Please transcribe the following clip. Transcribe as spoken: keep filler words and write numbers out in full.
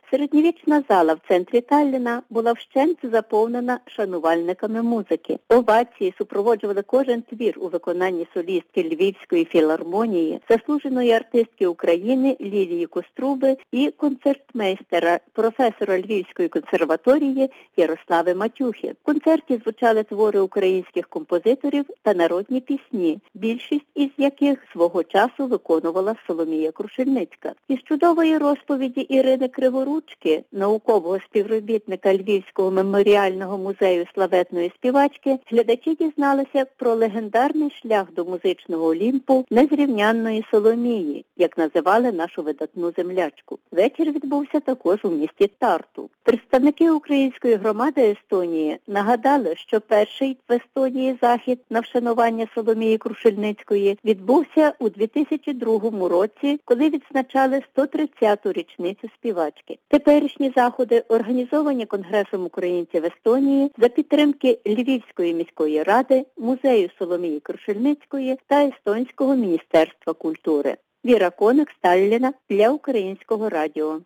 Середньовічна зала в центрі Талліна була вщент заповнена шанувальниками музики. Овації супроводжували кожен твір у виконанні солістки Львівської філармонії, заслуженої артистки України Лілії Коструби і концертмейстера, професора Львівської консерваторії Ярослави Матюхи. В концерті звучали твори українських композиторів та народні пісні, більшість із яких свого часу виконувала Соломія Крушельницька. Із чудової розповіді Ірини Криворучки, наукового співробітника Львівського меморіального музею славетної співачки, глядачі дізналися про легендарний шлях до музичного Олімпу незрівнянної Соломії, як називали нашу видатну землячку. Вечір відбувся також у місті Тарту. Представники української громади Естонії нагадали, що перший в Естонії захід на вшанування Соломії Крушельницької відбувся у дві тисячі другому році, коли відзначали сто тридцяту річницю співачки. Теперішні заходи організовані Конгресом українців Естонії за підтримки Львівської міської ради, музею Соломії Крушельницької та Естонського міністерства культури. Віра Коник з Талліна для Українського радіо.